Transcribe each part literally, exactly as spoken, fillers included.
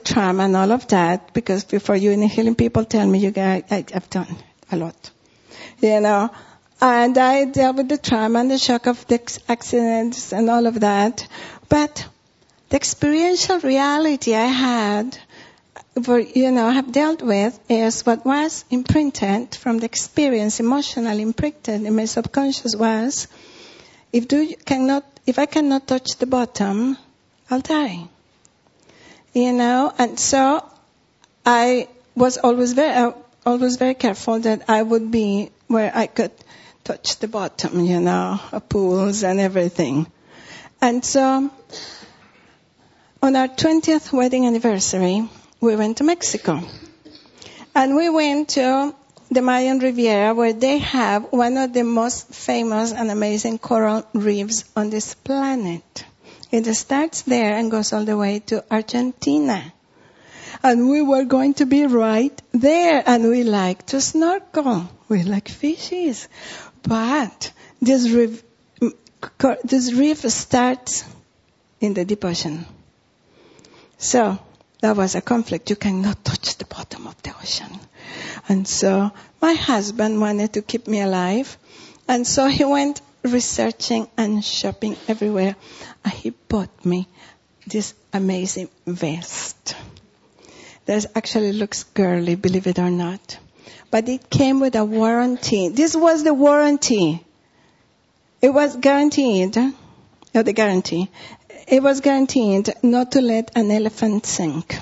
trauma and all of that, because before you in healing, people tell me, you guys, I, I've done a lot, you know. And I dealt with the trauma and the shock of the accidents and all of that. But the experiential reality I had, for, you know, have dealt with is what was imprinted from the experience, emotionally imprinted in my subconscious was, if do cannot, if I cannot touch the bottom, I'll die. You know, and so I was always very, uh, always very careful that I would be where I could touch the bottom, you know, of pools and everything. And so, on our twentieth wedding anniversary, we went to Mexico. And we went to the Mayan Riviera, where they have one of the most famous and amazing coral reefs on this planet. It starts there and goes all the way to Argentina. And we were going to be right there, and we like to snorkel. We like fishes. But this reef, this reef starts in the deep ocean. So that was a conflict. You cannot touch the bottom of the ocean. And so my husband wanted to keep me alive. And so he went researching and shopping everywhere. And he bought me this amazing vest. That actually looks girly, believe it or not. But it came with a warranty. This was the warranty. It was guaranteed, or the guarantee. It was guaranteed not to let an elephant sink.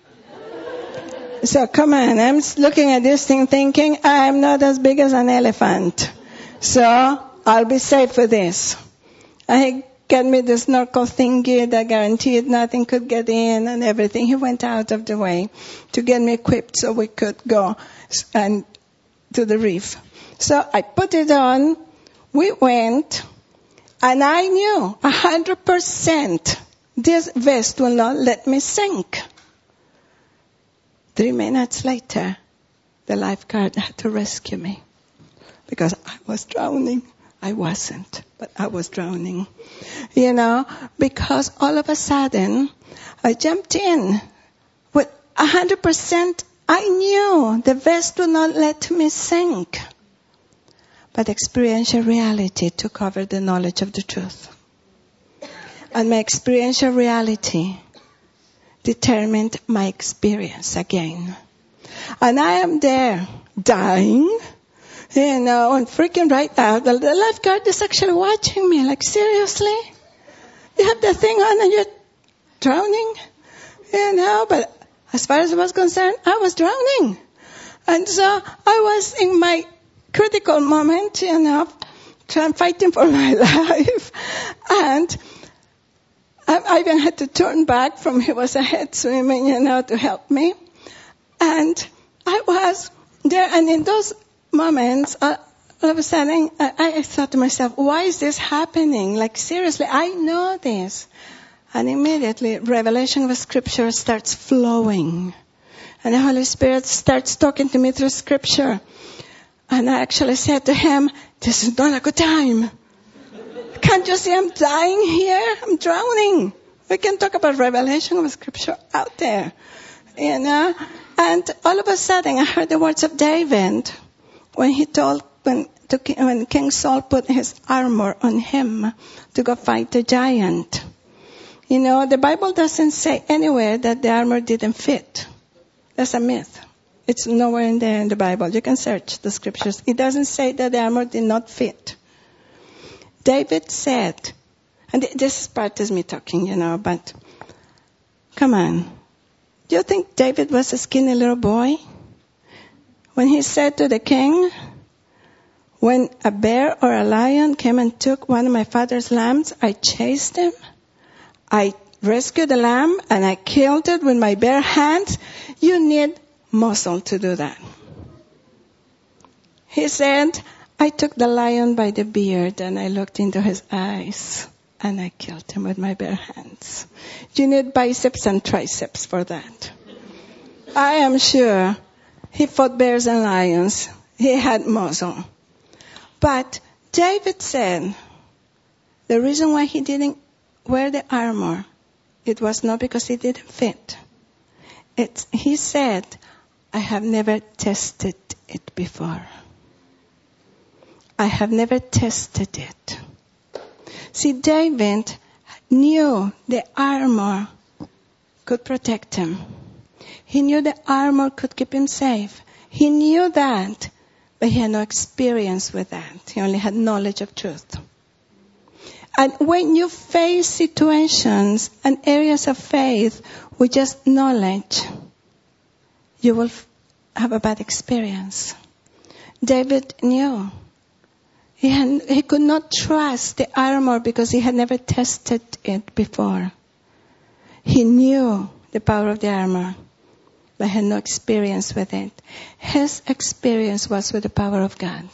So come on, I'm looking at this thing thinking, I'm not as big as an elephant. So I'll be safe with this. I get me the snorkel thingy that guaranteed nothing could get in and everything. He went out of the way to get me equipped so we could go and to the reef. So I put it on. We went, and I knew a hundred percent this vest will not let me sink. Three minutes later, the lifeguard had to rescue me because I was drowning. I wasn't, but I was drowning. You know, because all of a sudden, I jumped in with a hundred percent. I knew the vest would not let me sink. But experiential reality took over the knowledge of the truth. And my experiential reality determined my experience again. And I am there, dying, you know, and freaking right out. The lifeguard is actually watching me, like, seriously? You have the thing on and you're drowning? You know, but as far as I was concerned, I was drowning. And so I was in my critical moment, you know, trying, fighting for my life. And I, I even had to turn back from he was ahead swimming, you know, to help me. And I was there, and in those moments, uh, all of a sudden, I, I thought to myself, why is this happening? Like, seriously, I know this. And immediately, revelation of Scripture starts flowing. And the Holy Spirit starts talking to me through Scripture. And I actually said to him, this is not a good time. Can't you see I'm dying here? I'm drowning. We can talk about revelation of Scripture out there. You know? And all of a sudden, I heard the words of David when he told, when, to, when King Saul put his armor on him to go fight the giant. You know, the Bible doesn't say anywhere that the armor didn't fit. That's a myth. It's nowhere in there in the Bible. You can search the scriptures. It doesn't say that the armor did not fit. David said, and this part is me talking, you know, but come on. Do you think David was a skinny little boy? When he said to the king, when a bear or a lion came and took one of my father's lambs, I chased him. I rescued the lamb and I killed it with my bare hands. You need muscle to do that. He said, I took the lion by the beard and I looked into his eyes and I killed him with my bare hands. You need biceps and triceps for that. I am sure he fought bears and lions. He had muscle. But David said the reason why he didn't wear the armor, it was not because it didn't fit. it's, he said, I have never tested it before. I have never tested it. See, David knew the armor could protect him. He knew the armor could keep him safe. He knew that, but he had no experience with that. He only had knowledge of truth. And when you face situations and areas of faith with just knowledge, you will have a bad experience. David knew. He, had, he could not trust the armor because he had never tested it before. He knew the power of the armor, but had no experience with it. His experience was with the power of God,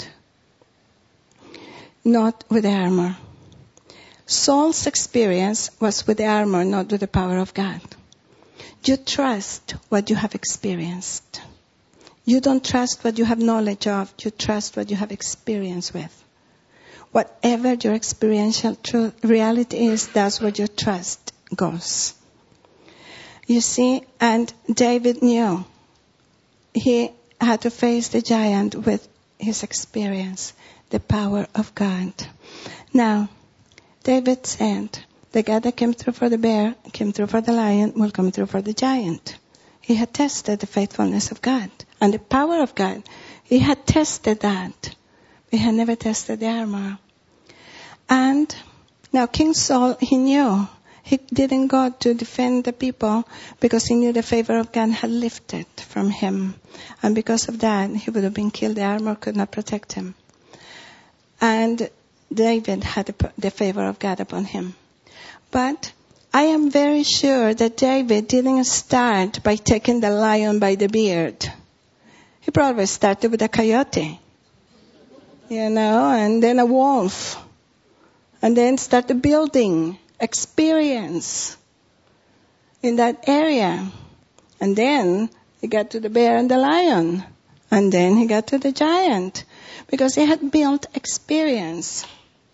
not with the armor. Saul's experience was with the armor, not with the power of God. You trust what you have experienced. You don't trust what you have knowledge of. You trust what you have experience with. Whatever your experiential truth, reality is, that's where your trust goes. You see, and David knew he had to face the giant with his experience, the power of God. Now, David said, the God that came through for the bear, came through for the lion, will come through for the giant. He had tested the faithfulness of God and the power of God. He had tested that. He had never tested the armor. And now King Saul, he knew. He didn't go to defend the people because he knew the favor of God had lifted from him. And because of that, he would have been killed. The armor could not protect him. And David had the, the favor of God upon him. But I am very sure that David didn't start by taking the lion by the beard. He probably started with a coyote, you know, and then a wolf. And then started building experience in that area. And then he got to the bear and the lion. And then he got to the giant. Because he had built experience.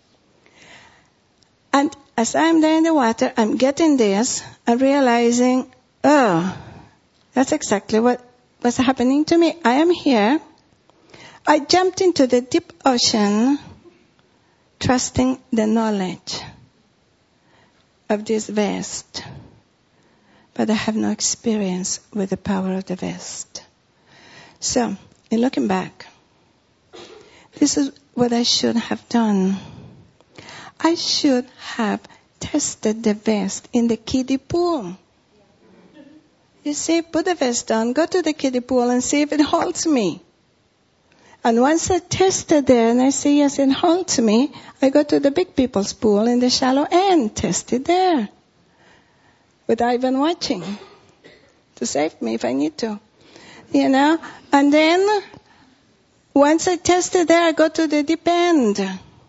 And as I'm there in the water, I'm getting this and realizing, oh, that's exactly what was happening to me. I am here. I jumped into the deep ocean, trusting the knowledge of this vest. But I have no experience with the power of the vest. So, in looking back, this is what I should have done. I should have tested the vest in the kiddie pool. You see, put the vest on, go to the kiddie pool and see if it holds me. And once I tested there and I see, yes, it holds me, I go to the big people's pool in the shallow end, test it there. Without even watching. To save me if I need to. You know? And then, once I tested there, I go to the deep end.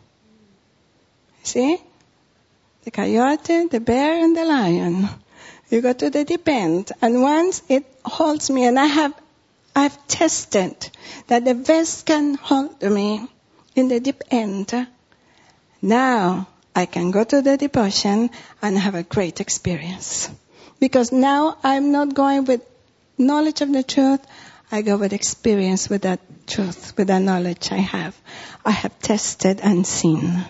See? The coyote, the bear, and the lion. You go to the deep end. And once it holds me, and I have I've tested that the vest can hold me in the deep end. Now I can go to the deep ocean and have a great experience. Because now I'm not going with knowledge of the truth. I go with experience with that truth, with that knowledge I have. I have tested and seen.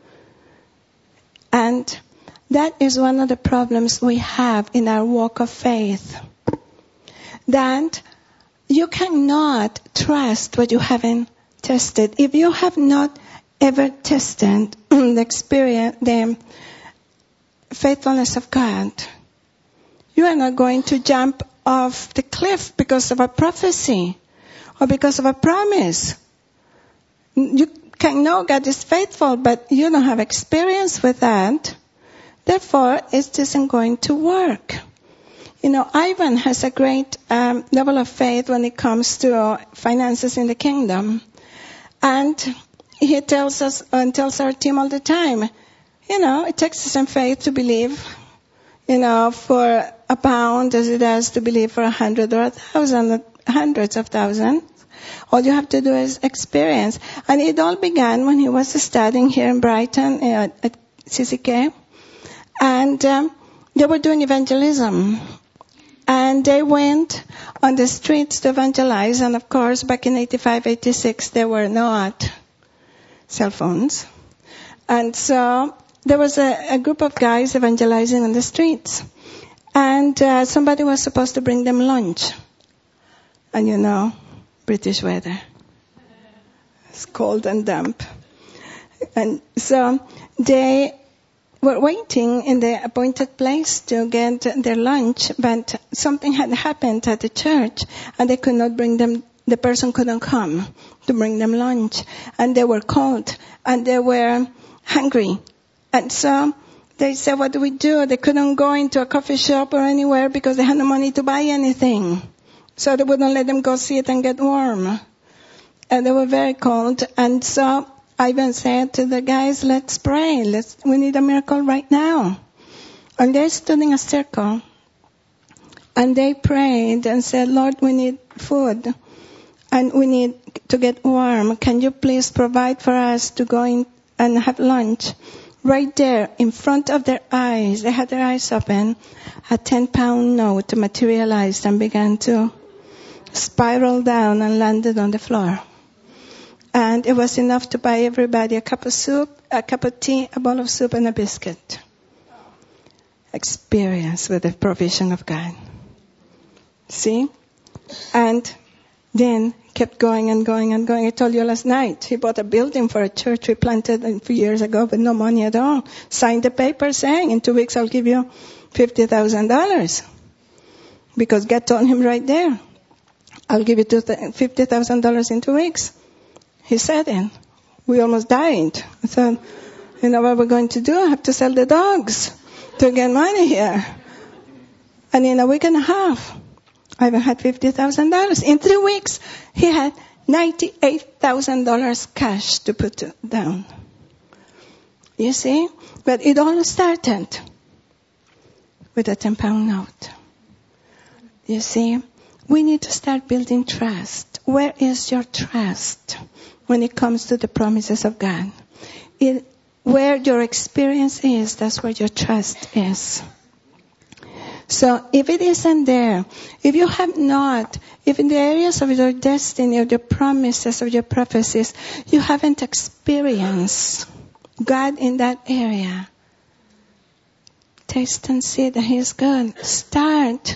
And that is one of the problems we have in our walk of faith. That you cannot trust what you haven't tested. If you have not ever tested the experience, the faithfulness of God, you are not going to jump off the cliff because of a prophecy or because of a promise. You can know God is faithful, but you don't have experience with that. Therefore, it isn't going to work. You know, Ivan has a great um, level of faith when it comes to uh, finances in the kingdom. And he tells us, and tells our team all the time, you know, it takes some faith to believe, you know, for a pound as it does to believe for a hundred or a thousand, hundreds of thousands. All you have to do is experience. And it all began when he was studying here in Brighton uh, at C C K. And um, they were doing evangelism. And they went on the streets to evangelize. And of course, back in eighty-five, eighty-six, there were not cell phones. And so there was a, a group of guys evangelizing on the streets. And uh, somebody was supposed to bring them lunch. And you know, British weather. It's cold and damp. And so they were waiting in the appointed place to get their lunch, but something had happened at the church, and they could not bring them, the person couldn't come to bring them lunch. And they were cold, and they were hungry. And so they said, what do we do? They couldn't go into a coffee shop or anywhere because they had no money to buy anything. So they wouldn't let them go sit and get warm. And they were very cold. And so Ivan said to the guys, let's pray. Let's, we need a miracle right now. And they stood in a circle. And they prayed and said, Lord, we need food. And we need to get warm. Can you please provide for us to go in and have lunch? Right there, in front of their eyes, they had their eyes open, a ten pound note materialized and began to spiral down and landed on the floor. And it was enough to buy everybody a cup of soup, a cup of tea, a bowl of soup, and a biscuit. Experience with the provision of God. See? And then kept going and going and going. I told you last night, he bought a building for a church we planted a few years ago with no money at all. Signed the paper saying, in two weeks I'll give you fifty thousand dollars. Because God told him right there, I'll give you fifty thousand dollars in two weeks. He said it. We almost died. I thought, you know what we're going to do? I have to sell the dogs to get money here. And in a week and a half, I had fifty thousand dollars. In three weeks, he had ninety-eight thousand dollars cash to put down. You see? But it all started with a ten pound note. You see? We need to start building trust. Where is your trust when it comes to the promises of God? It, where your experience is, that's where your trust is. So if it isn't there, if you have not, if in the areas of your destiny, of your promises, of your prophecies, you haven't experienced God in that area, taste and see that He is good. Start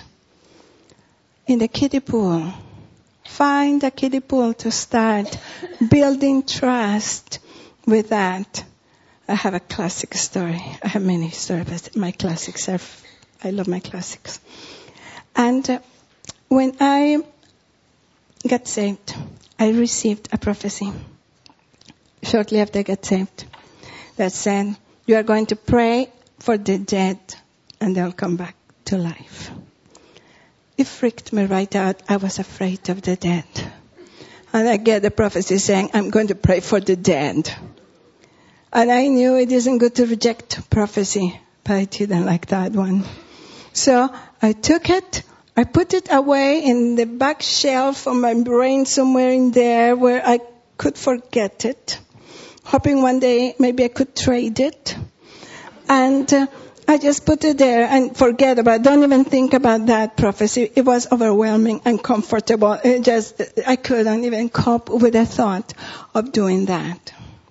in the kiddie pool. Find a kiddie pool to start building trust with that. I have a classic story. I have many stories, but my classics are I love my classics. And uh, when I got saved, I received a prophecy shortly after I got saved that said, you are going to pray for the dead and they'll come back to life. It freaked me right out. I was afraid of the dead. And I get the prophecy saying, I'm going to pray for the dead. And I knew it isn't good to reject prophecy, but I didn't like that one. So I took it, I put it away in the back shelf of my brain somewhere in there where I could forget it, hoping one day maybe I could trade it. And uh, I just put it there and forget about it. Don't even think about that prophecy. It was overwhelming and uncomfortable. It just, I couldn't even cope with the thought of doing that.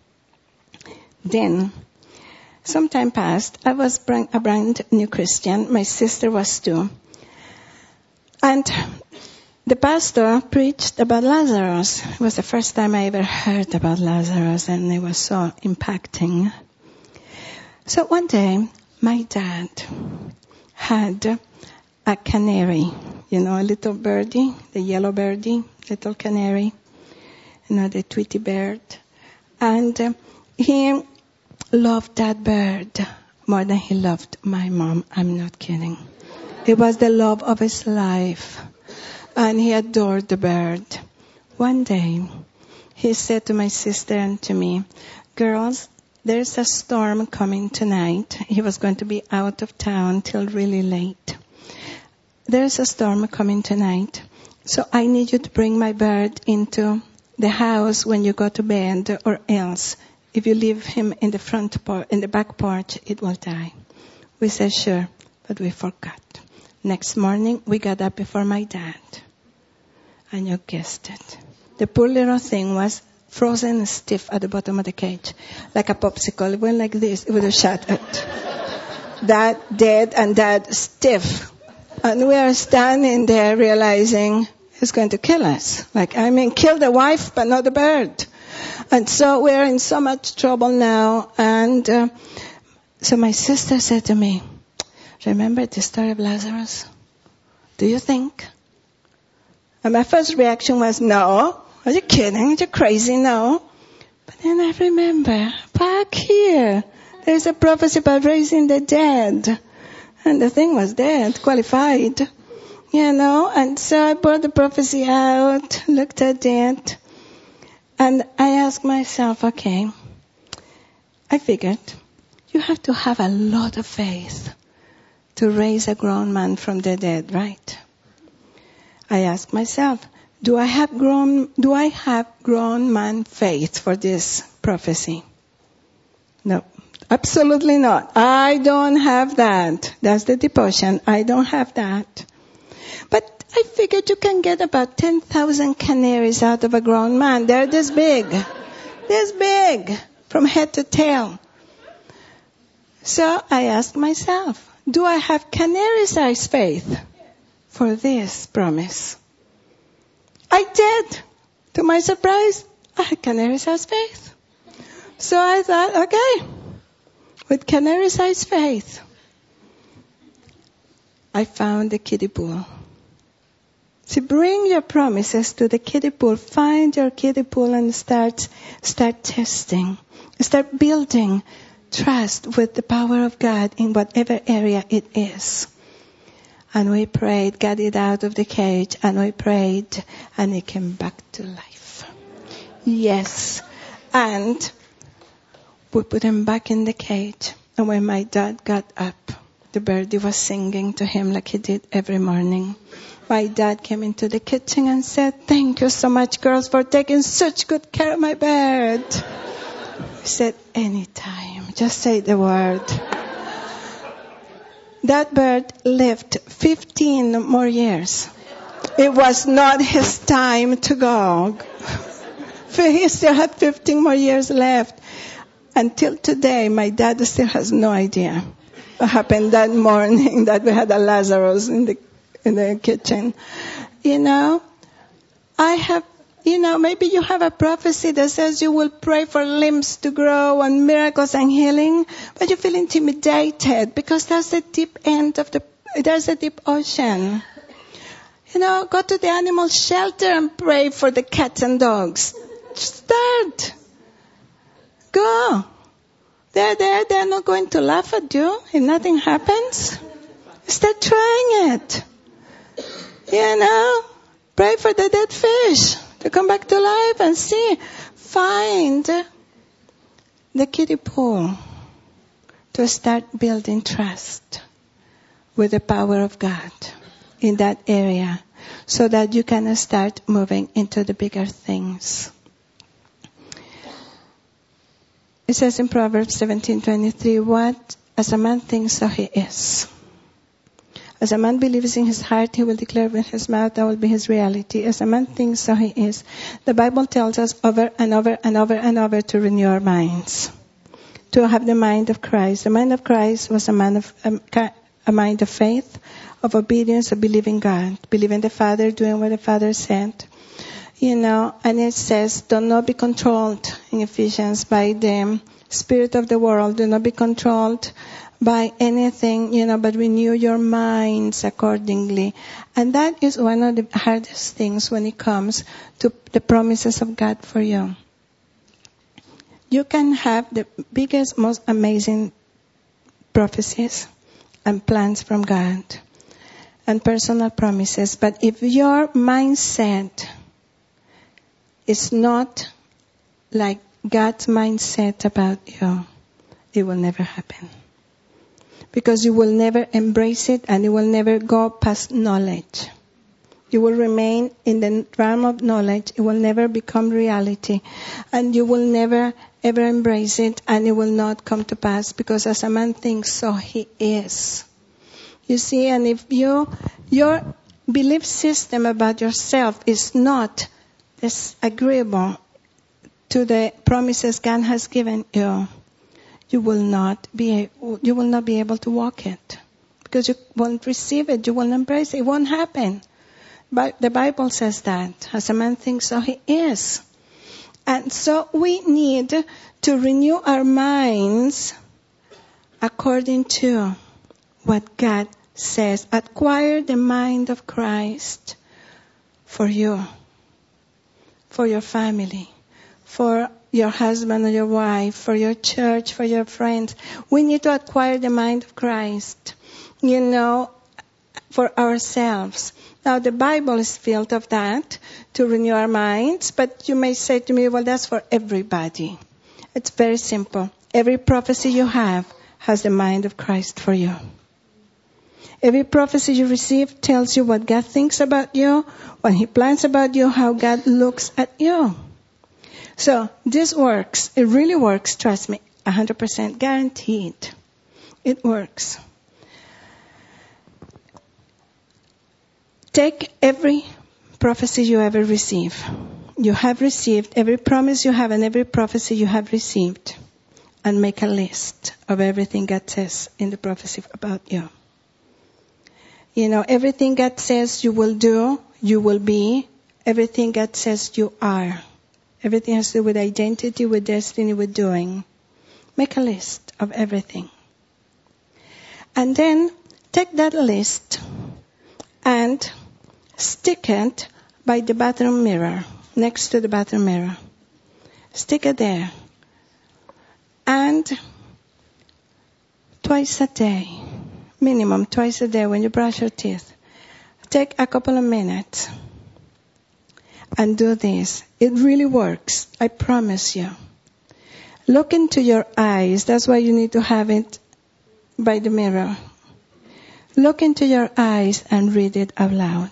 Then, some time passed. I was a brand new Christian. My sister was too. And the pastor preached about Lazarus. It was the first time I ever heard about Lazarus, and it was so impacting. So one day, my dad had a canary, you know, a little birdie, the yellow birdie, little canary, you know, the Tweety bird. And uh, he loved that bird more than he loved my mom. I'm not kidding. It was the love of his life. And he adored the bird. One day, he said to my sister and to me, girls, there's a storm coming tonight. He was going to be out of town till really late. There's a storm coming tonight. So I need you to bring my bird into the house when you go to bed, or else if you leave him in the front por- in the back porch, it will die. We said, sure, but we forgot. Next morning, we got up before my dad. And you guessed it. The poor little thing was frozen stiff at the bottom of the cage. Like a popsicle. It went like this. It would have shattered. Dad dead and Dad stiff. And we are standing there realizing he's going to kill us. Like, I mean, kill the wife, but not the bird. And so we're in so much trouble now. And uh, so my sister said to me, remember the story of Lazarus? Do you think? And my first reaction was, no. Are you kidding? Are you crazy? No. But then I remember, back here, there's a prophecy about raising the dead. And the thing was dead, qualified. You know, and so I brought the prophecy out, looked at it, and I asked myself, okay, I figured you have to have a lot of faith to raise a grown man from the dead, right? I asked myself, do I have grown, do I have grown man faith for this prophecy? No, absolutely not. I don't have that. That's the devotion. I don't have that. But I figured you can get about ten thousand canaries out of a grown man. They're this big. This big. From head to tail. So I asked myself, do I have canary-sized faith for this promise? I did. To my surprise, I had canary-sized faith. So I thought, okay, with canary-sized faith, I found the kiddie pool. So bring your promises to the kiddie pool. Find your kiddie pool and start, start testing. Start building trust with the power of God in whatever area it is. And we prayed, got it out of the cage, and we prayed, and it came back to life. Yes. And we put him back in the cage. And when my dad got up, the birdie was singing to him like he did every morning. My dad came into the kitchen and said, thank you so much, girls, for taking such good care of my bird. He said, anytime. Just say the word. That bird lived fifteen more years. It was not his time to go. He still had fifteen more years left. Until today, my dad still has no idea what happened that morning that we had a Lazarus in the in the kitchen. You know, I have, you know, maybe you have a prophecy that says you will pray for limbs to grow and miracles and healing, but you feel intimidated because that's the deep end of the, there's a deep ocean. You know, go to the animal shelter and pray for the cats and dogs. Start. Go. They're there, they're not going to laugh at you if nothing happens. Start trying it. You know, pray for the dead fish to come back to life and see. Find the kiddie pool to start building trust with the power of God in that area so that you can start moving into the bigger things. It says in Proverbs seventeen twenty-three, what as a man thinks, so he is. As a man believes in his heart, he will declare with his mouth, that will be his reality. As a man thinks, so he is. The Bible tells us over and over and over and over to renew our minds. To have the mind of Christ. The mind of Christ was a, man of, a, a mind of faith, of obedience, of believing God. Believing the Father, doing what the Father said. You know, and it says, do not be controlled in Ephesians by the spirit of the world. Do not be controlled by anything, you know, but renew your minds accordingly. And that is one of the hardest things when it comes to the promises of God for you. You can have the biggest, most amazing prophecies and plans from God and personal promises, but if your mindset is not like God's mindset about you, it will never happen. Because you will never embrace it and you will never go past knowledge. You will remain in the realm of knowledge. It will never become reality. And you will never ever embrace it and it will not come to pass. Because as a man thinks, so he is. You see, and if you, your belief system about yourself is not this agreeable to the promises God has given you, you will not be, you will not be able to walk it. Because you won't receive it, you won't embrace it, it won't happen. But the Bible says that. As a man thinks, so he is. And so we need to renew our minds according to what God says. Acquire the mind of Christ for you, for your family, for your husband or your wife, for your church, for your friends. We need to acquire the mind of Christ, you know, for ourselves. Now, the Bible is filled of that, to renew our minds, but you may say to me, well, that's for everybody. It's very simple. Every prophecy you have has the mind of Christ for you. Every prophecy you receive tells you what God thinks about you, what He plans about you, how God looks at you. So, this works. It really works, trust me, one hundred percent guaranteed. It works. Take every prophecy you ever receive. You have received, every promise you have and every prophecy you have received, and make a list of everything God says in the prophecy about you. You know, everything God says you will do, you will be. Everything God says you are. Everything has to do with identity, with destiny, with doing. Make a list of everything. And then take that list and stick it by the bathroom mirror, next to the bathroom mirror. Stick it there. And twice a day, minimum twice a day when you brush your teeth, take a couple of minutes and do this. It really works. I promise you. Look into your eyes. That's why you need to have it by the mirror. Look into your eyes and read it out loud.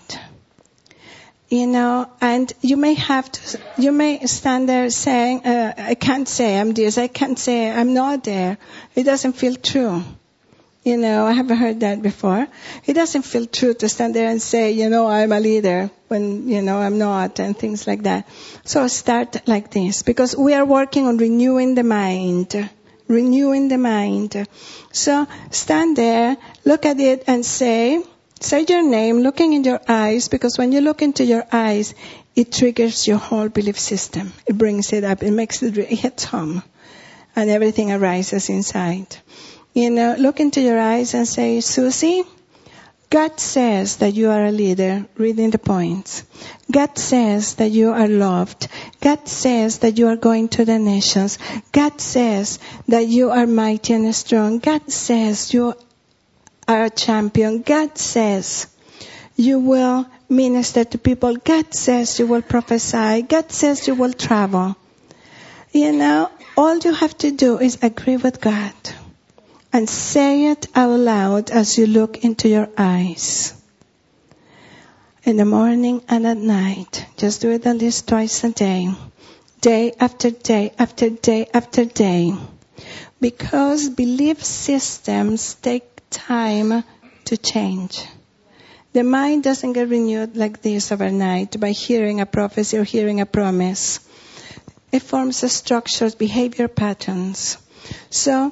You know, and you may have to, you may stand there saying, uh, I can't say I'm this, I can't say I'm not there. It doesn't feel true. You know, I haven't heard that before. It doesn't feel true to stand there and say, you know, I'm a leader when, you know, I'm not, and things like that. So start like this, because we are working on renewing the mind. Renewing the mind. So stand there, look at it and say, say your name, looking in your eyes, because when you look into your eyes, it triggers your whole belief system. It brings it up. It makes it, it hits home. And everything arises inside. You know, look into your eyes and say, Susie, God says that you are a leader, reading the points. God says that you are loved. God says that you are going to the nations. God says that you are mighty and strong. God says you are a champion. God says you will minister to people. God says you will prophesy. God says you will travel. You know, all you have to do is agree with God. And say it out loud as you look into your eyes. In the morning and at night. Just do it at least twice a day. Day after day after day after day. Because belief systems take time to change. The mind doesn't get renewed like this overnight by hearing a prophecy or hearing a promise. It forms a structured behavior patterns. So,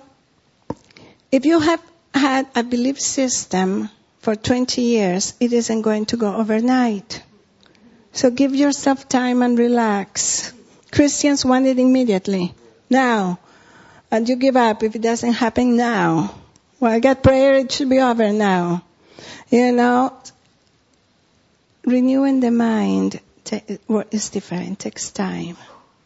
if you have had a belief system for twenty years, it isn't going to go overnight. So give yourself time and relax. Christians want it immediately, now. And you give up if it doesn't happen now. Well, I got prayer, it should be over now. You know, renewing the mind is different, takes time.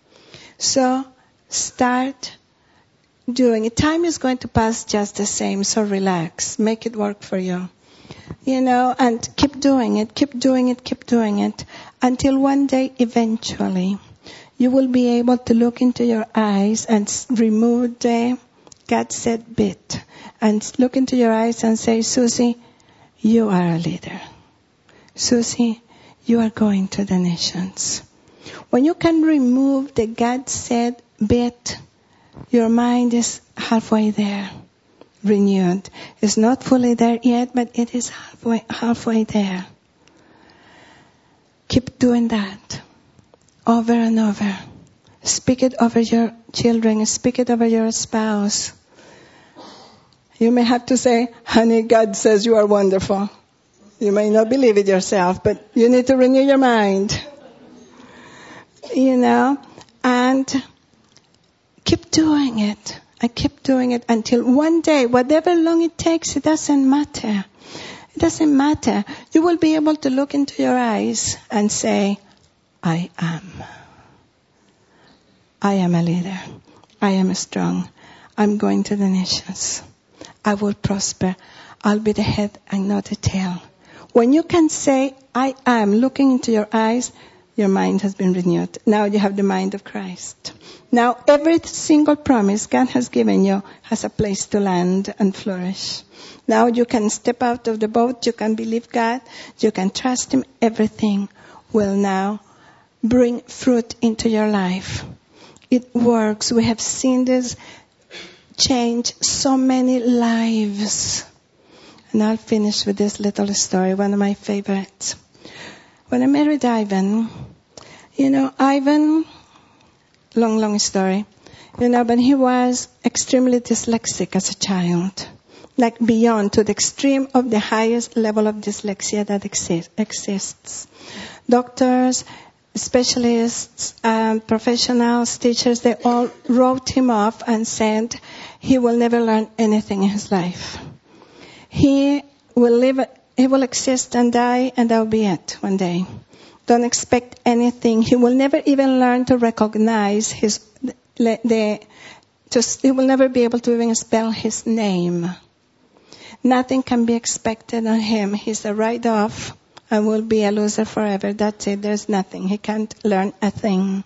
So start doing it. Time is going to pass just the same, so relax. Make it work for you. You know, and keep doing it, keep doing it, keep doing it. Until one day, eventually, you will be able to look into your eyes and remove the God said bit. And look into your eyes and say, Susie, you are a leader. Susie, you are going to the nations. When you can remove the God said bit, your mind is halfway there. renewed. It's not fully there yet, but it is halfway, halfway there. Keep doing that over and over. Speak it over your children. Speak it over your spouse. You may have to say, honey, God says you are wonderful. You may not believe it yourself, but you need to renew your mind. You know, and keep doing it. I keep doing it until one day, whatever long it takes, it doesn't matter. It doesn't matter. You will be able to look into your eyes and say, I am. I am a leader. I am strong. I'm going to the nations. I will prosper. I'll be the head and not the tail. When you can say, I am, looking into your eyes, your mind has been renewed. Now you have the mind of Christ. Now every single promise God has given you has a place to land and flourish. Now you can step out of the boat. You can believe God. You can trust Him. Everything will now bring fruit into your life. It works. We have seen this change so many lives. And I'll finish with this little story, one of my favorites. When I married Ivan, you know, Ivan, long, long story, you know, but he was extremely dyslexic as a child, like beyond to the extreme of the highest level of dyslexia that exist, exists. Doctors, specialists, um, professionals, teachers, they all wrote him off and said he will never learn anything in his life. He will live, he will exist and die, and that'll be it one day. Don't expect anything. He will never even learn to recognize his, the, the just, he will never be able to even spell his name. Nothing can be expected of him. He's a write-off and will be a loser forever. That's it. There's nothing. He can't learn a thing.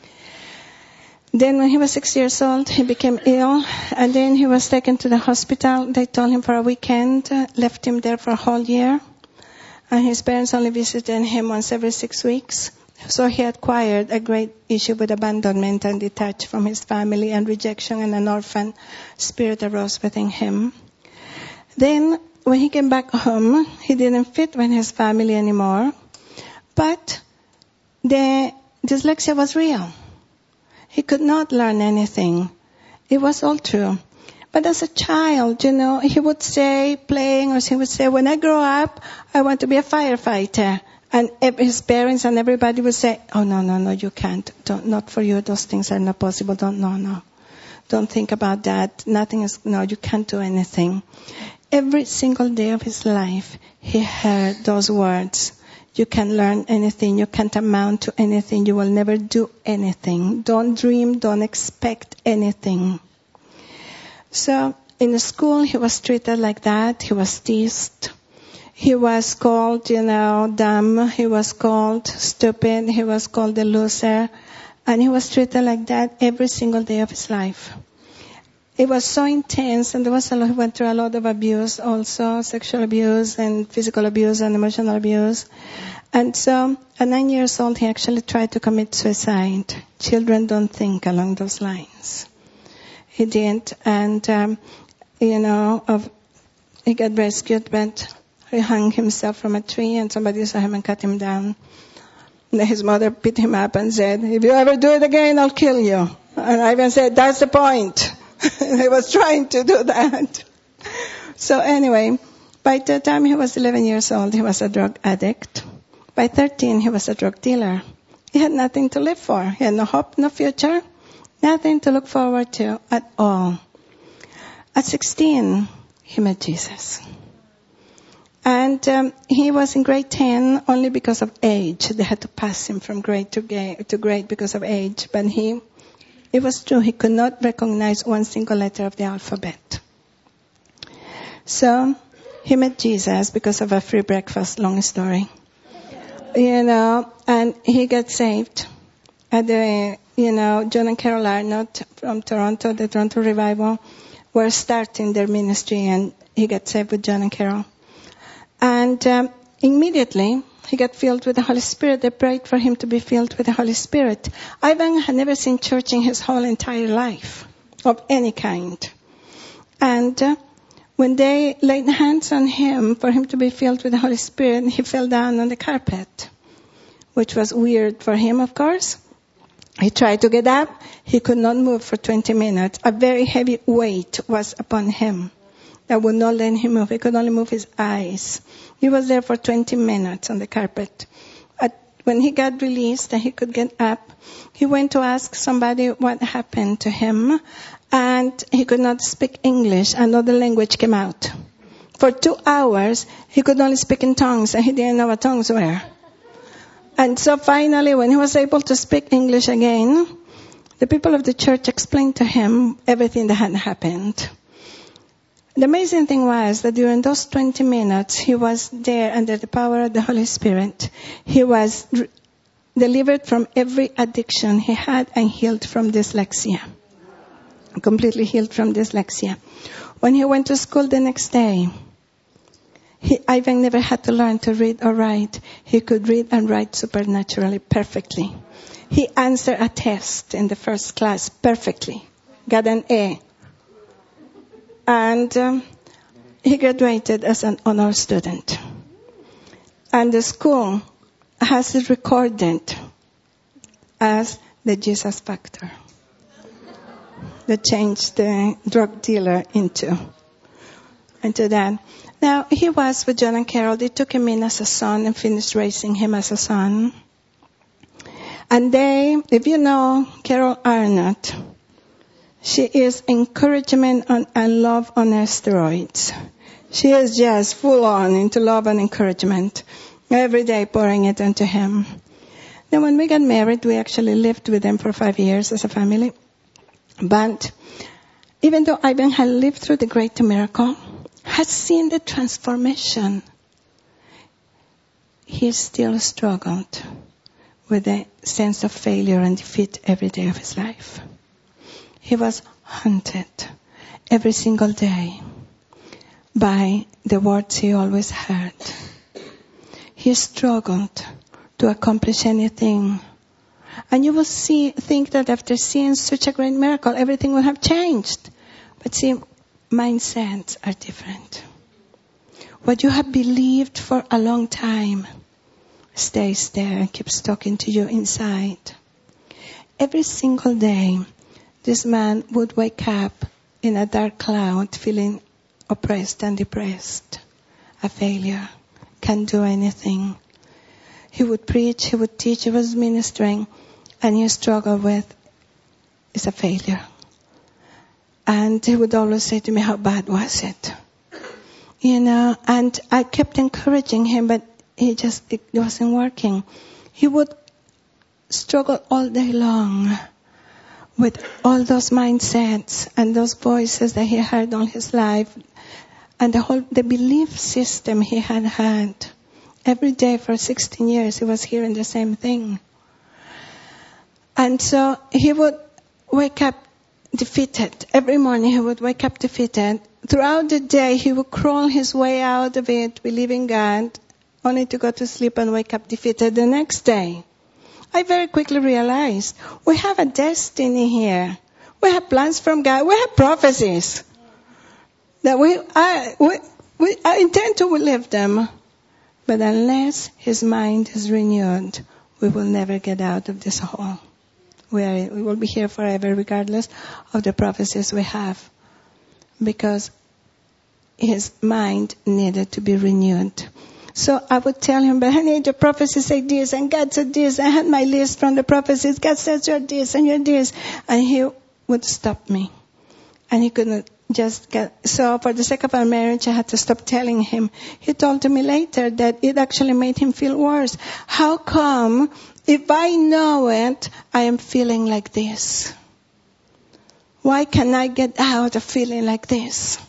Then when he was six years old, he became ill, and then he was taken to the hospital. They told him for a weekend, uh, left him there for a whole year, and his parents only visited him once every six weeks. So he acquired a great issue with abandonment and detached from his family and rejection, and an orphan spirit arose within him. Then when he came back home, he didn't fit with his family anymore, but the dyslexia was real. He could not learn anything. It was all true. But as a child, you know, he would say, playing, or he would say, when I grow up, I want to be a firefighter. And his parents and everybody would say, oh, no, no, no, you can't. Don't, not for you. Those things are not possible. Don't, no, no. Don't think about that. Nothing is, no, you can't do anything. Every single day of his life, he heard those words. You can't learn anything. You can't amount to anything. You will never do anything. Don't dream. Don't expect anything. So in the school, he was treated like that. He was teased. He was called, you know, dumb. He was called stupid. He was called a loser. And he was treated like that every single day of his life. It was so intense, and there was a lot, he went through a lot of abuse also, sexual abuse and physical abuse and emotional abuse. And so at nine years old, he actually tried to commit suicide. Children don't think along those lines. He did, and, um, you know, of, he got rescued, but he hung himself from a tree, and somebody saw him and cut him down. And his mother picked him up and said, if you ever do it again, I'll kill you. And Ivan said, that's the point. He was trying to do that. So anyway, by the time he was eleven years old, he was a drug addict. By thirteen, he was a drug dealer. He had nothing to live for. He had no hope, no future, nothing to look forward to at all. At sixteen, he met Jesus. And um, he was in grade ten only because of age. They had to pass him from grade to, ga- to grade because of age. But he... It was true. He could not recognize one single letter of the alphabet. So he met Jesus because of a free breakfast, long story. You know, and he got saved at the, you know, John and Carol Arnott from Toronto, the Toronto Revival, were starting their ministry, and he got saved with John and Carol. And um, immediately, he got filled with the Holy Spirit. They prayed for him to be filled with the Holy Spirit. Ivan had never seen church in his whole entire life of any kind. And uh, when they laid hands on him for him to be filled with the Holy Spirit, he fell down on the carpet, which was weird for him, of course. He tried to get up. He could not move for twenty minutes. A very heavy weight was upon him that would not let him move. He could only move his eyes. He was there for twenty minutes on the carpet. At, when he got released and he could get up, he went to ask somebody what happened to him, and he could not speak English. Another language came out. For two hours, he could only speak in tongues, and he didn't know what tongues were. And so finally, when he was able to speak English again, the people of the church explained to him everything that had happened. The amazing thing was that during those twenty minutes, he was there under the power of the Holy Spirit. He was re- delivered from every addiction he had and healed from dyslexia. Completely healed from dyslexia. When he went to school the next day, He, Ivan never had to learn to read or write. He could read and write supernaturally, perfectly. He answered a test in the first class perfectly. Got an A. And um, he graduated as an honor student. And the school has it recorded as the Jesus Factor. That changed the drug dealer into, into that. Now, he was with John and Carol. They took him in as a son and finished raising him as a son. And they, if you know Carol Arnott, she is encouragement on, and love on steroids. She is just full on into love and encouragement. Every day pouring it into him. Then when we got married, we actually lived with them for five years as a family. But even though Ivan had lived through the great miracle, has seen the transformation, he still struggled with the sense of failure and defeat every day of his life. He was haunted every single day by the words he always heard. He struggled to accomplish anything. And you will see, think that after seeing such a great miracle, everything will have changed. But see, mindsets are different. What you have believed for a long time stays there and keeps talking to you inside. Every single day, this man would wake up in a dark cloud feeling oppressed and depressed. A failure. Can't do anything. He would preach, he would teach, he was ministering, and he struggled with, it's a failure. And he would always say to me, how bad was it? You know, and I kept encouraging him, but he just, it wasn't working. He would struggle all day long with all those mindsets and those voices that he heard all his life, and the whole, the belief system he had had. Every day for sixteen years, he was hearing the same thing. And so he would wake up defeated. Every morning he would wake up defeated. Throughout the day, he would crawl his way out of it, believing God, only to go to sleep and wake up defeated the next day. I very quickly realized we have a destiny here. We have plans from God. We have prophecies that we, I, we, we I intend to live them. But unless his mind is renewed, we will never get out of this hole. We, are, we will be here forever regardless of the prophecies we have. Because his mind needed to be renewed. So I would tell him, but honey, the prophecy said this, and God said this. I had my list from the prophecies. God says you're this, and you're this. And he would stop me. And he couldn't just get, so for the sake of our marriage, I had to stop telling him. He told me later that it actually made him feel worse. How come, if I know it, I am feeling like this? Why can I get out of feeling like this?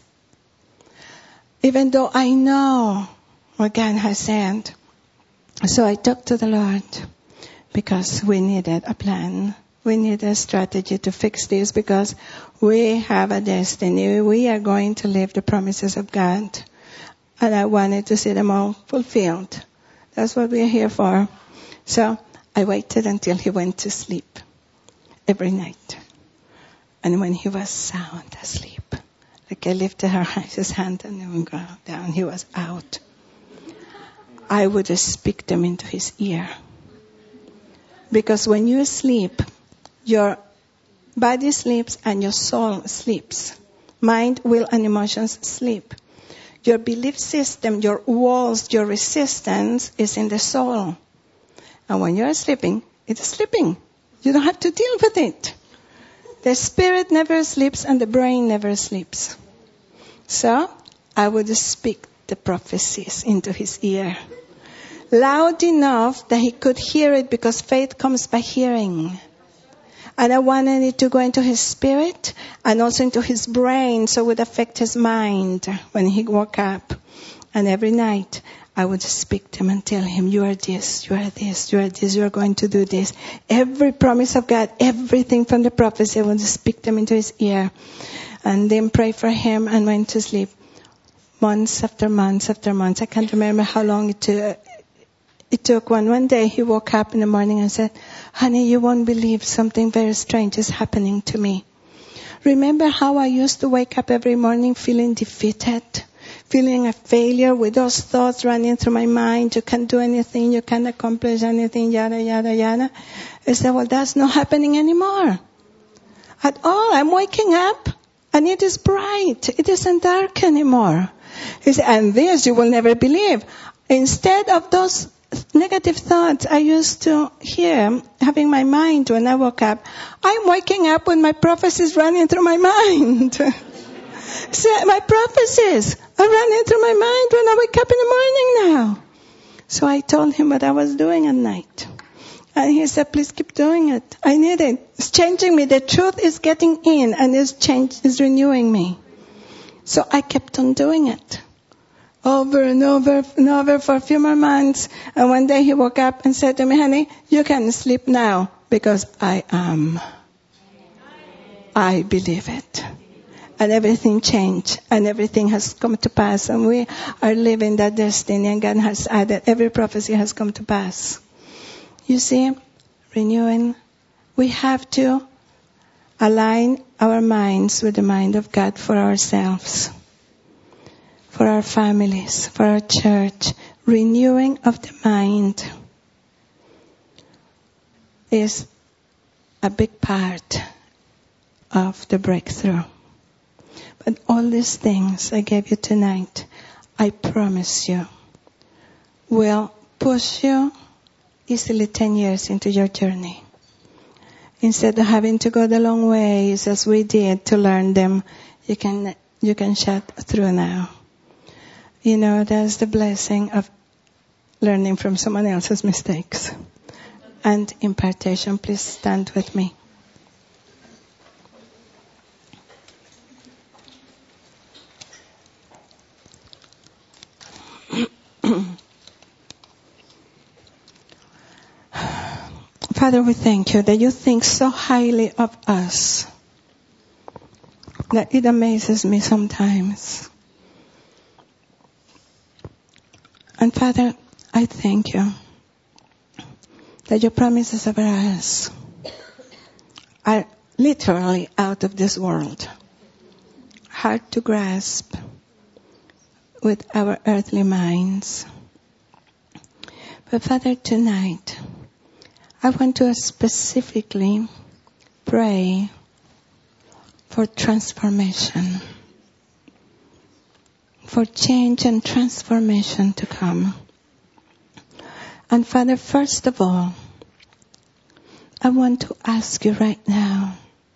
Even though I know what God has said. So I talked to the Lord because we needed a plan. We need a strategy to fix this because we have a destiny. We are going to live the promises of God. And I wanted to see them all fulfilled. That's what we are here for. So I waited until he went to sleep every night. And when he was sound asleep, Okay, lifted her, his hand and then go down. He was out. I would speak them into his ear. Because when you sleep, your body sleeps and your soul sleeps. Mind, will, and emotions sleep. Your belief system, your walls, your resistance is in the soul. And when you're sleeping, it's sleeping. You don't have to deal with it. The spirit never sleeps and the brain never sleeps. So, I would speak the prophecies into his ear. Loud enough that he could hear it, because faith comes by hearing. And I wanted it to go into his spirit and also into his brain, so it would affect his mind when he woke up. And every night I would speak to him and tell him, you are this, you are this, you are this, you are going to do this. Every promise of God, everything from the prophecy, I would speak them into his ear. And then pray for him and went to sleep. Months after months after months. I can't remember how long it took. It took one. One day he woke up in the morning and said, honey, you won't believe, something very strange is happening to me. Remember how I used to wake up every morning feeling defeated, feeling a failure with those thoughts running through my mind. You can't do anything, you can't accomplish anything, yada, yada, yada. I said, well, that's not happening anymore. At all. I'm waking up and it is bright. It isn't dark anymore. He said, and this you will never believe. Instead of those negative thoughts I used to hear, having my mind when I woke up, I'm waking up with my prophecies running through my mind. So my prophecies are running through my mind when I wake up in the morning now. So I told him what I was doing at night. And he said, please keep doing it. I need it. It's changing me. The truth is getting in and it's change is renewing me. So I kept on doing it. Over and over and over for a few more months. And one day he woke up and said to me, honey, you can sleep now because I am. I believe it. And everything changed and everything has come to pass. And we are living that destiny, and God has added, every prophecy has come to pass. You see, renewing, we have to align our minds with the mind of God for ourselves, for our families, for our church. Renewing of the mind is a big part of the breakthrough. But all these things I gave you tonight, I promise you, will push you easily ten years into your journey. Instead of having to go the long ways as we did to learn them, you can you can chat through now. You know, that's the blessing of learning from someone else's mistakes. And impartation, please stand with me. Father, we thank you that you think so highly of us that it amazes me sometimes. And Father, I thank you that your promises over us are literally out of this world, hard to grasp with our earthly minds. But Father, tonight, I want to specifically pray for transformation, for change and transformation to come. And Father, first of all, I want to ask you right now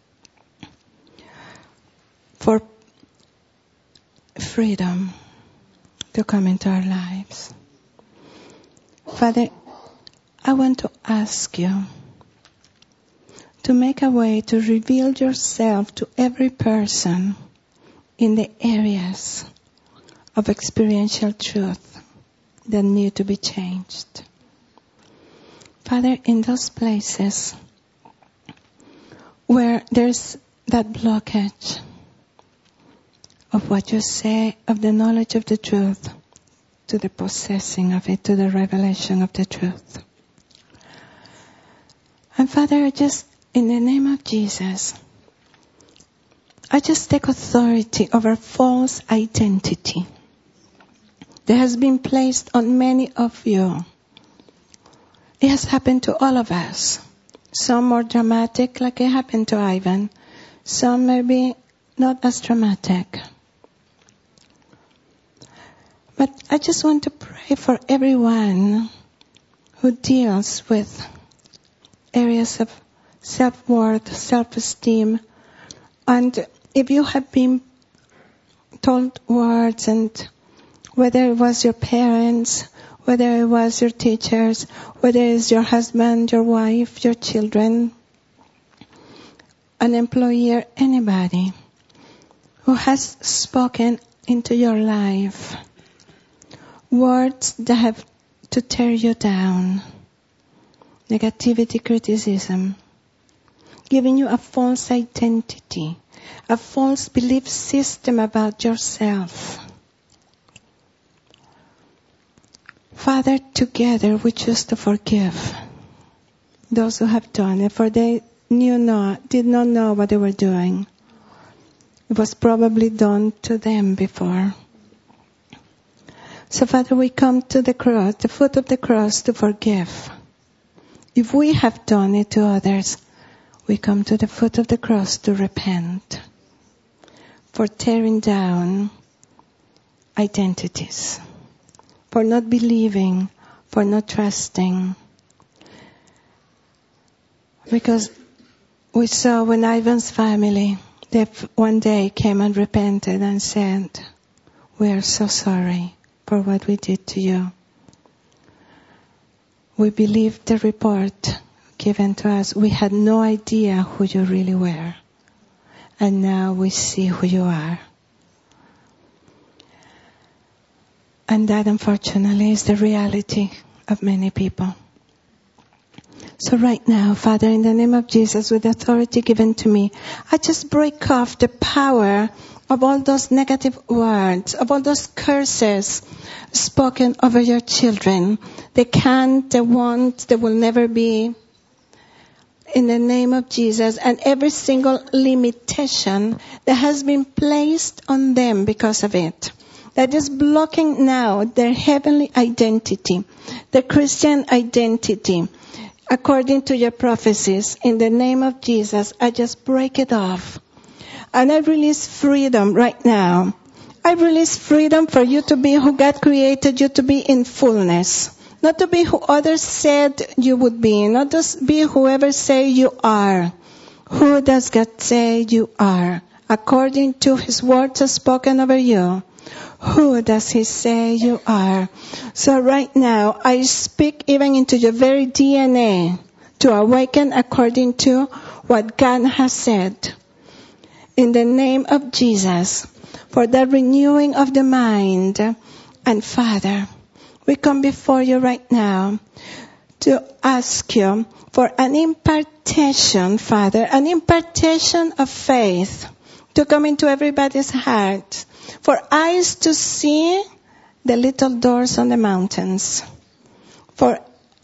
for freedom to come into our lives. Father, I want to ask you to make a way to reveal yourself to every person in the areas of experiential truth that need to be changed. Father, in those places where there's that blockage of what you say, of the knowledge of the truth, to the possessing of it, to the revelation of the truth. And Father, just in the name of Jesus, I just take authority over false identity that has been placed on many of you. It has happened to all of us. Some more dramatic, like it happened to Ivan. Some maybe not as dramatic. But I just want to pray for everyone who deals with areas of self-worth, self-esteem. And if you have been told words, and whether it was your parents, whether it was your teachers, whether it's your husband, your wife, your children, an employer, anybody who has spoken into your life words that have to tear you down, negativity, criticism, giving you a false identity, a false belief system about yourself. Father, together we choose to forgive those who have done it, for they knew not, did not know what they were doing. It was probably done to them before. So Father, we come to the cross, the foot of the cross, to forgive. If we have done it to others, we come to the foot of the cross to repent for tearing down identities, for not believing, for not trusting. Because we saw when Ivan's family, they one day came and repented and said, "We are so sorry for what we did to you. We believed the report given to us. We had no idea who you really were. And now we see who you are." And that, unfortunately, is the reality of many people. So right now, Father, in the name of Jesus, with the authority given to me, I just break off the power of all those negative words, of all those curses spoken over your children. They can't, they won't, they will never be. In the name of Jesus, and every single limitation that has been placed on them because of it, that is blocking now their heavenly identity, their Christian identity, according to your prophecies. In the name of Jesus, I just break it off. And I release freedom right now. I release freedom for you to be who God created you to be in fullness. Not to be who others said you would be. Not to be whoever say you are. Who does God say you are? According to His words spoken over you. Who does He say you are? So right now, I speak even into your very D N A to awaken according to what God has said. In the name of Jesus, for the renewing of the mind. And Father, we come before you right now to ask you for an impartation, Father, an impartation of faith to come into everybody's heart, for eyes to see the little doors on the mountains, for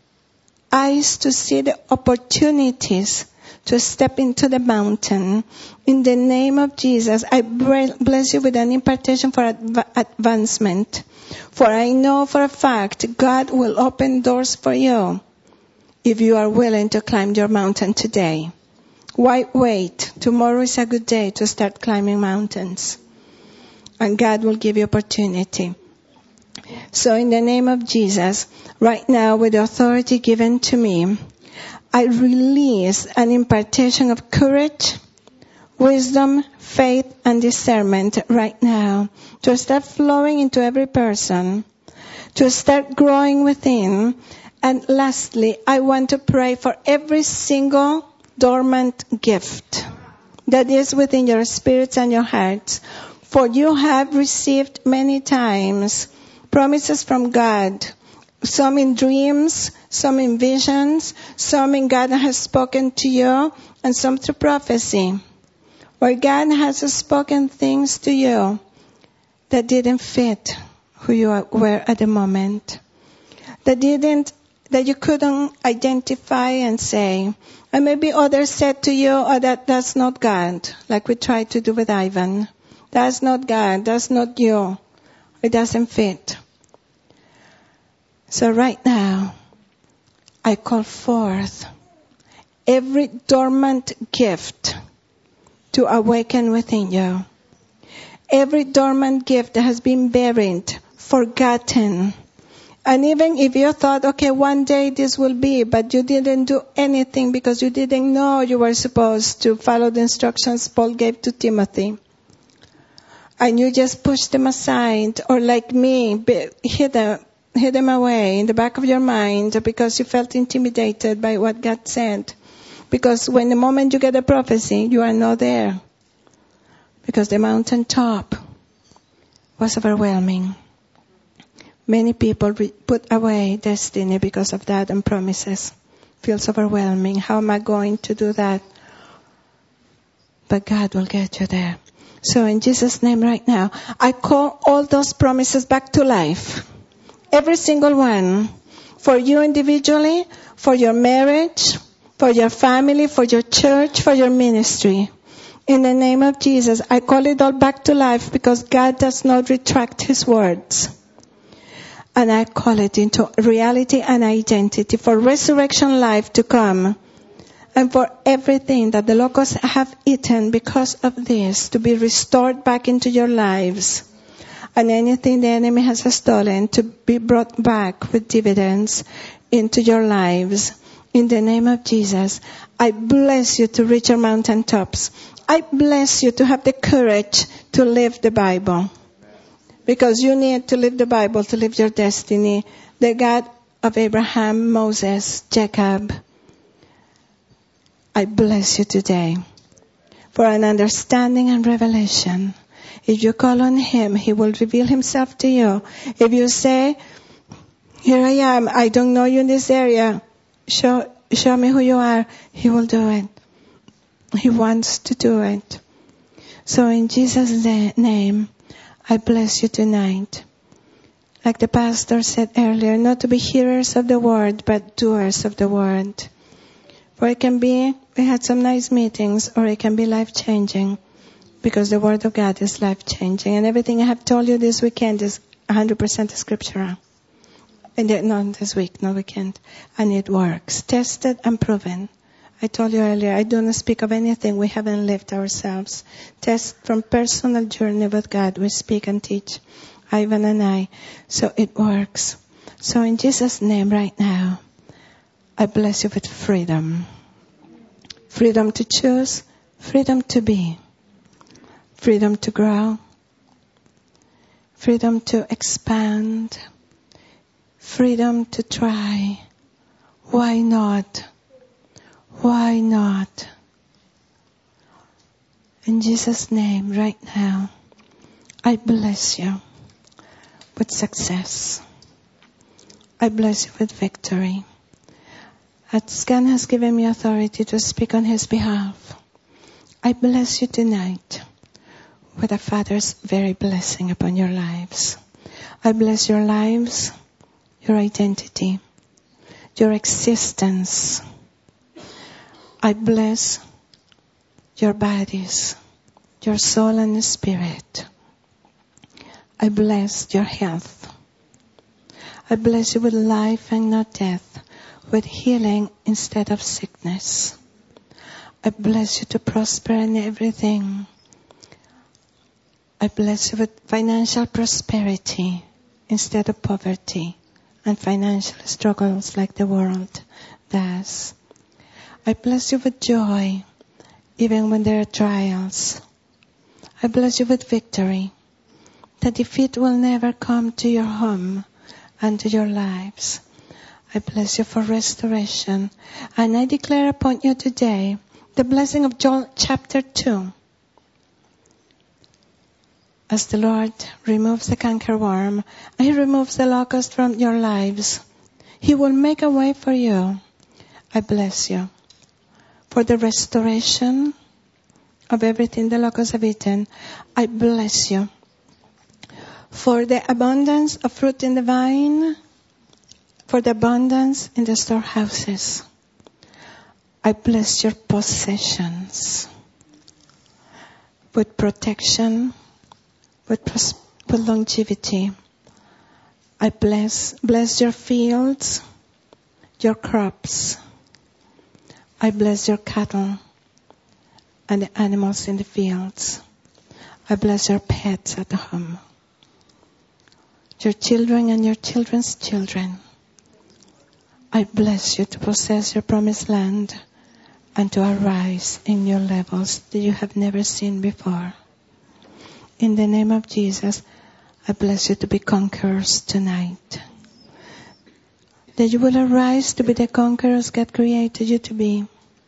eyes to see the opportunities to step into the mountain. In the name of Jesus, I bless you with an impartation for adv- advancement. For I know for a fact God will open doors for you if you are willing to climb your mountain today. Why wait? Tomorrow is a good day to start climbing mountains. And God will give you opportunity. So in the name of Jesus, right now with the authority given to me, I release an impartation of courage, wisdom, faith, and discernment right now to start flowing into every person, to start growing within. And lastly, I want to pray for every single dormant gift that is within your spirits and your hearts. For you have received many times promises from God. Some in dreams, some in visions, some in God has spoken to you, and some through prophecy. Where God has spoken things to you that didn't fit who you were at the moment. That didn't that you couldn't identify and say. And maybe others said to you, oh, that, that's not God, like we tried to do with Ivan. That's not God, that's not you. It doesn't fit. So right now, I call forth every dormant gift to awaken within you. Every dormant gift that has been buried, forgotten. And even if you thought, okay, one day this will be, but you didn't do anything because you didn't know you were supposed to follow the instructions Paul gave to Timothy. And you just pushed them aside, or like me, hid them, hid them away in the back of your mind because you felt intimidated by what God said. Because when the moment you get a prophecy, you are not there. Because the mountaintop was overwhelming. Many people re- put away destiny because of that and promises. Feels overwhelming. How am I going to do that? But God will get you there. So in Jesus' name right now, I call all those promises back to life. Every single one. For you individually, for your marriage, for your family, for your church, for your ministry. In the name of Jesus, I call it all back to life because God does not retract His words. And I call it into reality and identity for resurrection life to come. And for everything that the locusts have eaten because of this to be restored back into your lives. And anything the enemy has stolen to be brought back with dividends into your lives. In the name of Jesus, I bless you to reach your mountaintops. I bless you to have the courage to live the Bible. Because you need to live the Bible to live your destiny. The God of Abraham, Moses, Jacob. I bless you today for an understanding and revelation. If you call on Him, He will reveal Himself to you. If you say, here I am, I don't know you in this area, show, show me who you are, He will do it. He wants to do it. So in Jesus' name, I bless you tonight. Like the pastor said earlier, not to be hearers of the word, but doers of the word. For it can be, we had some nice meetings, or it can be life-changing. Because the word of God is life-changing. And everything I have told you this weekend is one hundred percent scriptural. And yet, not this week, no weekend. And it works. Tested and proven. I told you earlier, I do not speak of anything we haven't lived ourselves. Test from personal journey with God, we speak and teach, Ivan and I. So it works. So in Jesus' name right now, I bless you with freedom. Freedom to choose, freedom to be, freedom to grow, freedom to expand, freedom to try. Why not? Why not? In Jesus' name, right now, I bless you with success. I bless you with victory. As God has given me authority to speak on His behalf, I bless you tonight with a Father's very blessing upon your lives. I bless your lives, your identity, your existence. I bless your bodies, your soul and spirit. I bless your health. I bless you with life and not death, with healing instead of sickness. I bless you to prosper in everything. I bless you with financial prosperity instead of poverty and financial struggles like the world does. I bless you with joy, even when there are trials. I bless you with victory. The defeat will never come to your home and to your lives. I bless you for restoration. And I declare upon you today the blessing of Joel chapter two. As the Lord removes the cankerworm, and He removes the locust from your lives, He will make a way for you. I bless you for the restoration of everything the locusts have eaten. I bless you for the abundance of fruit in the vine. for the abundance in the storehouses. I bless your possessions with protection, with, pros- with longevity. I bless, bless your fields, your crops. I bless your cattle and the animals in the fields. I bless your pets at home, your children and your children's children. I bless you to possess your promised land and to arise in new levels that you have never seen before. In the name of Jesus, I bless you to be conquerors tonight. That you will arise to be the conquerors God created you to be.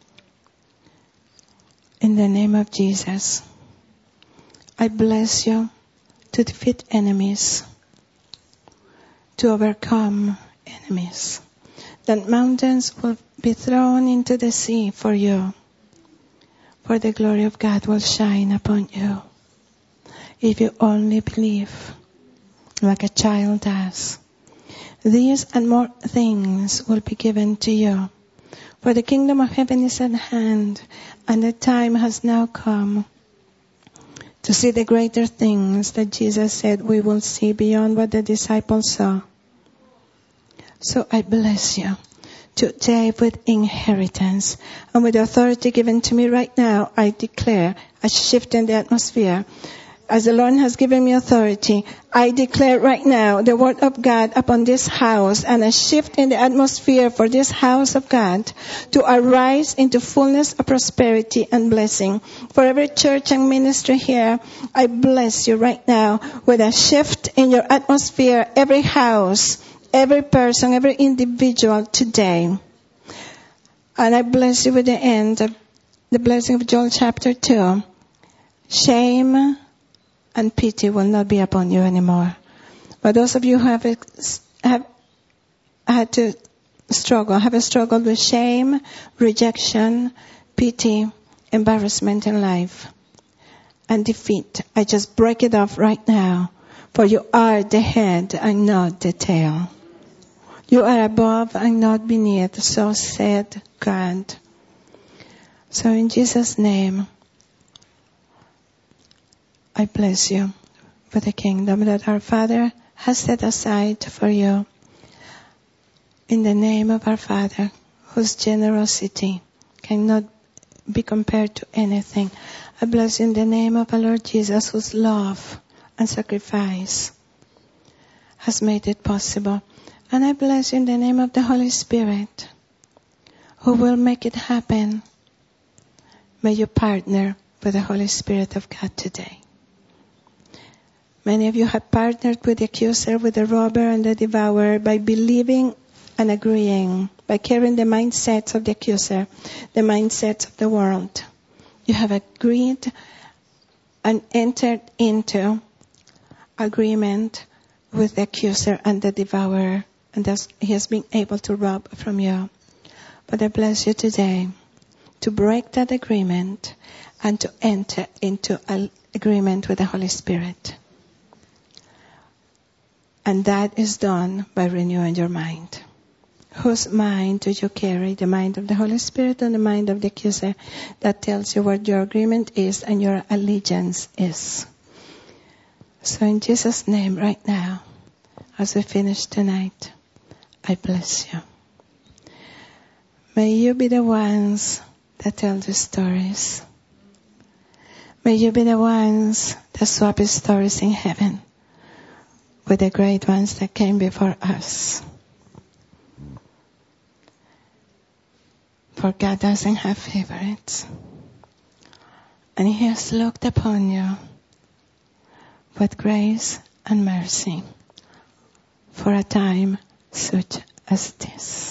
In the name of Jesus, I bless you to defeat enemies, to overcome enemies. That mountains will be thrown into the sea for you, for the glory of God will shine upon you. If you only believe, like a child does, these and more things will be given to you. For the kingdom of heaven is at hand, and the time has now come to see the greater things that Jesus said we will see beyond what the disciples saw. So I bless you today with inheritance. And with the authority given to me right now, I declare a shift in the atmosphere. As the Lord has given me authority, I declare right now the word of God upon this house and a shift in the atmosphere for this house of God to arise into fullness of prosperity and blessing. For every church and ministry here, I bless you right now with a shift in your atmosphere, every house, every person, every individual today. And I bless you with the end of the blessing of Joel chapter two. Shame and pity will not be upon you anymore. But those of you who have, have had to struggle, have struggled with shame, rejection, pity, embarrassment in life, and defeat, I just break it off right now. For you are the head and not the tail. You are above and not beneath, so said God. So in Jesus' name, I bless you for the kingdom that our Father has set aside for you. In the name of our Father, whose generosity cannot be compared to anything. I bless you in the name of our Lord Jesus, whose love and sacrifice has made it possible. And I bless you in the name of the Holy Spirit, who will make it happen. May you partner with the Holy Spirit of God today. Many of you have partnered with the accuser, with the robber and the devourer by believing and agreeing, by carrying the mindsets of the accuser, the mindsets of the world. You have agreed and entered into agreement with the accuser and the devourer, and thus he has been able to rob from you. But I bless you today to break that agreement and to enter into an agreement with the Holy Spirit. And that is done by renewing your mind. Whose mind do you carry? The mind of the Holy Spirit or the mind of the accuser? That tells you what your agreement is and your allegiance is. So in Jesus' name right now, as we finish tonight, I bless you. May you be the ones that tell the stories. May you be the ones that swap the stories in heaven with the great ones that came before us. For God doesn't have favorites. And He has looked upon you with grace and mercy for a time such as this.